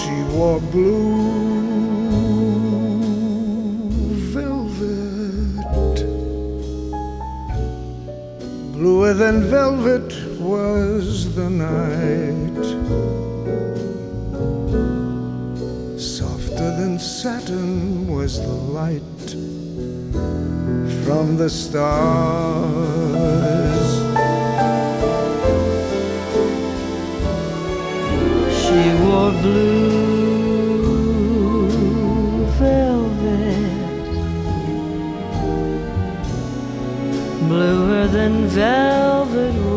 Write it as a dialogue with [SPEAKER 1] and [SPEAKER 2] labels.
[SPEAKER 1] she wore blue velvet. Bluer than velvet was the night, softer than satin was the light from the stars.
[SPEAKER 2] She wore blue velvet, bluer than velvet